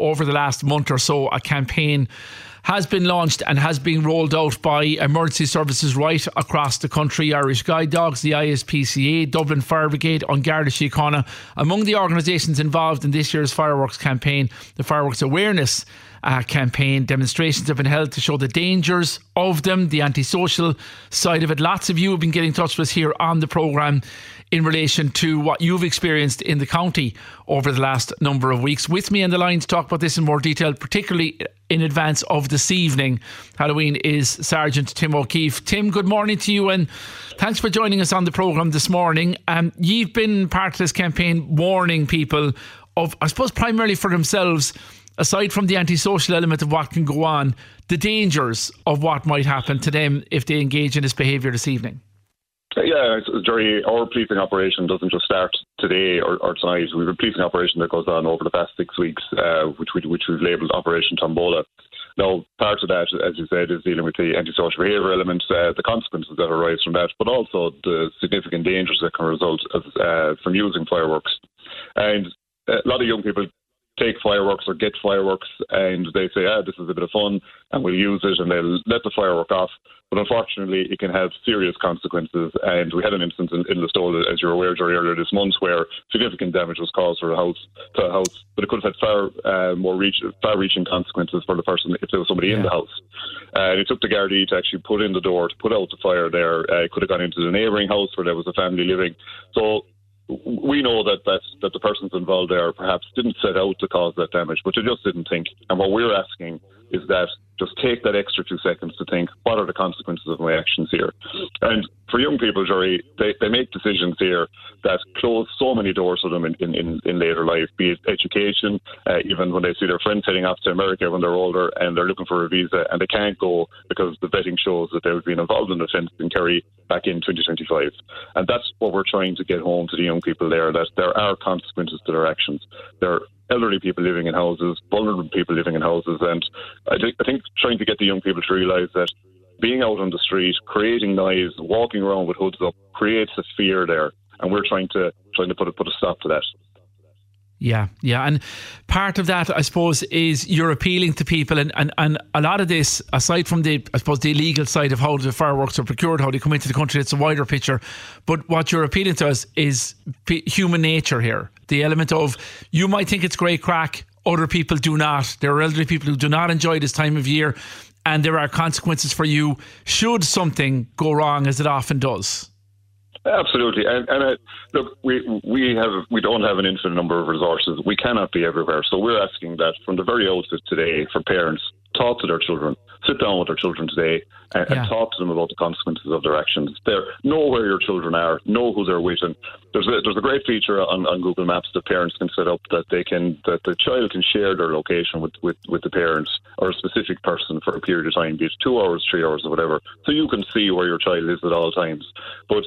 over the last month or so, a campaign has been launched and has been rolled out by emergency services right across the country. Irish Guide Dogs, the ISPCA, Dublin Fire Brigade, An Garda Síochána. Among the organisations involved in this year's fireworks campaign, the Fireworks Awareness campaign, demonstrations have been held to show the dangers of them, the antisocial side of it. Lots of you have been getting in touch with us here on the programme in relation to what you've experienced in the county over the last number of weeks. With me on the line to talk about this in more detail, particularly in advance of this evening, Halloween, is Sergeant Tim O'Keefe. Tim, good morning to you and thanks for joining us on the programme this morning. You've been part of this campaign warning people of, I suppose, primarily for themselves, aside from the antisocial element of what can go on, the dangers of what might happen to them if they engage in this behaviour this evening. Yeah, Jerry, our policing operation doesn't just start today or tonight. We have a policing operation that goes on over the past 6 weeks, which we've labelled Operation Tombola. Now, part of that, as you said, is dealing with the antisocial behaviour elements, the consequences that arise from that, but also the significant dangers that can result from using fireworks. And a lot of young people take fireworks or get fireworks and they say, this is a bit of fun and we'll use it, and they'll let the firework off. But unfortunately, it can have serious consequences. And we had an instance in Listowel, as you're aware, Jerry, earlier this month, where significant damage was caused to a house, but it could have had far-reaching consequences for the person if there was somebody in the house. And it took the Gardaí to actually put in the door to put out the fire there. It could have gone into the neighbouring house where there was a family living. So we know that the persons involved there perhaps didn't set out to cause that damage, but they just didn't think. And what we're asking is that just take that extra 2 seconds to think, what are the consequences of my actions here? And for young people, Jerry, they make decisions here that close so many doors for them in later life, be it education, even when they see their friends heading off to America when they're older and they're looking for a visa and they can't go because the vetting shows that they would be involved in the offence in Kerry back in 2025. And that's what we're trying to get home to the young people there, that there are consequences to their actions. There are elderly people living in houses, vulnerable people living in houses, and I think trying to get the young people to realise that being out on the street, creating noise, walking around with hoods up, creates a fear there, and we're trying to put a stop to that. Yeah. And part of that, I suppose, is you're appealing to people, and a lot of this, aside from the illegal side of how the fireworks are procured, how they come into the country, it's a wider picture. But what you're appealing to us is human nature here. The element of, you might think it's great crack, other people do not. There are elderly people who do not enjoy this time of year, and there are consequences for you should something go wrong, as it often does. Absolutely, and look, we don't have an infinite number of resources. We cannot be everywhere, so we're asking that from the very outset today, for parents, talk to their children, sit down with their children today, and talk to them about the consequences of their actions. Know where your children are, know who they're with, and there's a great feature on Google Maps that parents can set up that the child can share their location with the parents or a specific person for a period of time, be it 2 hours, 3 hours, or whatever, so you can see where your child is at all times. But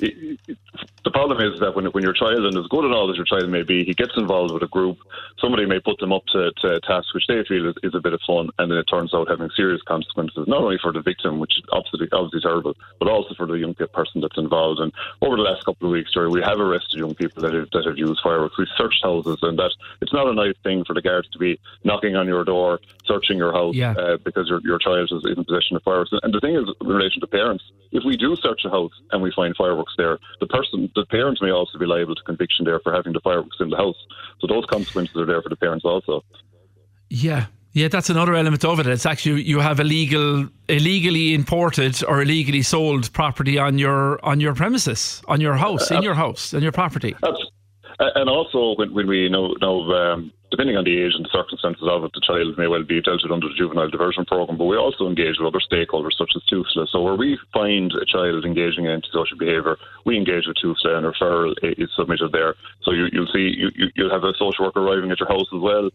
the problem is that when your child, and as good and all as your child may be, he gets involved with a group, somebody may put them up to tasks which they feel is a bit of fun, and then it turns out having serious consequences, not only for the victim, which is obviously terrible, but also for the young person that's involved. And over the last couple of weeks, Jerry, we have arrested young people that have used fireworks. We've searched houses, and that it's not a nice thing for the guards to be knocking on your door, searching your house because your child is in possession of fireworks. And the thing is, in relation to parents, if we do search a house and we find fireworks there, the parents may also be liable to conviction there for having the fireworks in the house. So those consequences are there for the parents also. Yeah, that's another element of it. It's actually, you have illegally imported or illegally sold property on your premises, on your house, in your house, on your property. And also, when we know depending on the age and the circumstances of it, the child may well be dealt with under the juvenile diversion programme, but we also engage with other stakeholders such as TUSLA. So where we find a child engaging in antisocial behaviour, we engage with TUSLA and a referral is submitted there. So you'll have a social worker arriving at your house as well,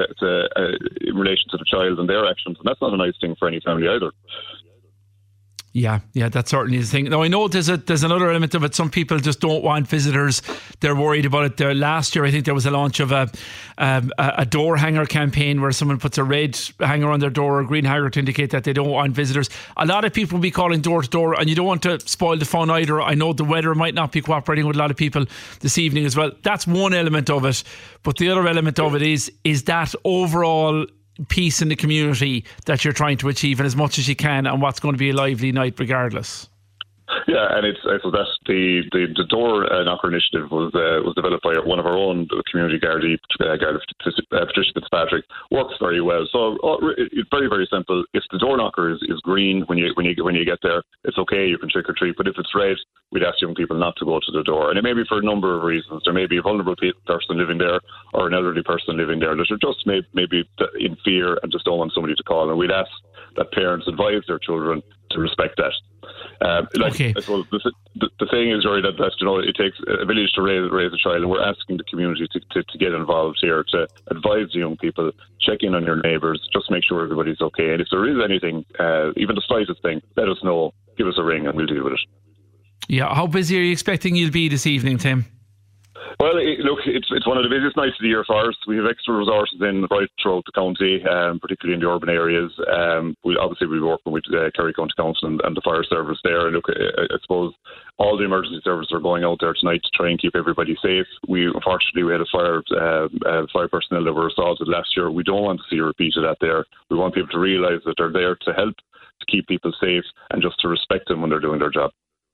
in relation to the child and their actions, and that's not a nice thing for any family either. Yeah, that certainly is the thing. Now, I know there's another element of it. Some people just don't want visitors. They're worried about it. Last year, I think there was a launch of a door hanger campaign where someone puts a red hanger on their door or a green hanger to indicate that they don't want visitors. A lot of people will be calling door to door, and you don't want to spoil the fun either. I know the weather might not be cooperating with a lot of people this evening as well. That's one element of it. But the other element of it is that overall peace in the community that you're trying to achieve, and as much as you can, and what's going to be a lively night regardless. Yeah, and so that's the door knocker initiative was developed by one of our own community Gardaí, Patricia Fitzpatrick. Works very well. So it's very, very simple. If the door knocker is green when you get there, it's okay. You can trick or treat. But if it's red, we'd ask young people not to go to the door, and it may be for a number of reasons. There may be a vulnerable person living there or an elderly person living there that are just maybe in fear and just don't want somebody to call. And we'd ask that parents advise their children to respect that. Okay. I suppose the thing is, Rory, that it takes a village to raise a child, and we're asking the community to get involved here, to advise the young people, check in on your neighbours, just make sure everybody's okay. And if there is anything, even the slightest thing, let us know, give us a ring, and we'll deal with it. Yeah. How busy are you expecting you'll be this evening, Tim? Well, look, it's one of the busiest nights of the year for us. We have extra resources in right throughout the county, particularly in the urban areas. We'll be working with Kerry County Council and the fire service there. And look, I suppose all the emergency services are going out there tonight to try and keep everybody safe. Unfortunately, we had a fire personnel that were assaulted last year. We don't want to see a repeat of that there. We want people to realise that they're there to help, to keep people safe, and just to respect them when they're doing their job.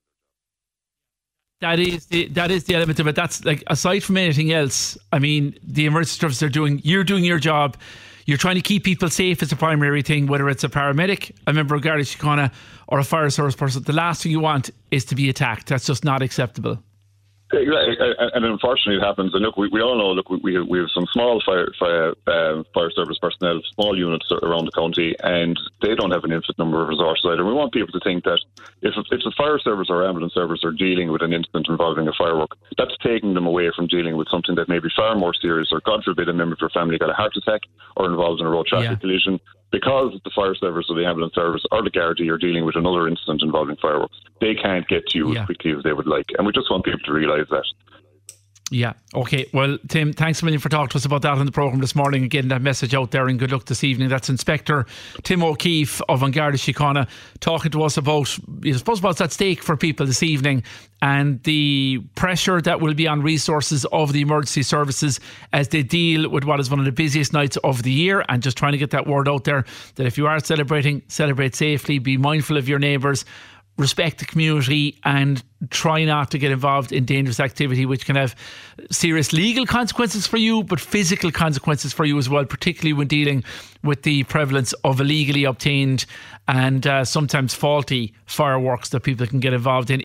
That is the element of it. That's like, aside from anything else, I mean, the emergency services you're doing your job. You're trying to keep people safe as a primary thing, whether it's a paramedic, a member of Garda Síochána, or a fire service person. The last thing you want is to be attacked. That's just not acceptable. Exactly. And unfortunately it happens. And look, we all know, we have some small fire service personnel, small units around the county, and they don't have an infinite number of resources either. We want people to think that if the fire service or ambulance service are dealing with an incident involving a firework, that's taking them away from dealing with something that may be far more serious, or God forbid a member of your family got a heart attack or involved in a road traffic collision. Because the fire service or the ambulance service or the Gardaí are dealing with another incident involving fireworks, they can't get to you as quickly as they would like. And we just want people to realise that. Yeah. Okay. Well, Tim, thanks a million for talking to us about that on the programme this morning and getting that message out there, and good luck this evening. That's Inspector Tim O'Keefe of Garda Síochána talking to us about, I suppose, what's at stake for people this evening and the pressure that will be on resources of the emergency services as they deal with what is one of the busiest nights of the year, and just trying to get that word out there that if you are celebrating, celebrate safely, be mindful of your neighbours, respect the community, and try not to get involved in dangerous activity which can have serious legal consequences for you, but physical consequences for you as well, particularly when dealing with the prevalence of illegally obtained and sometimes faulty fireworks that people can get involved in.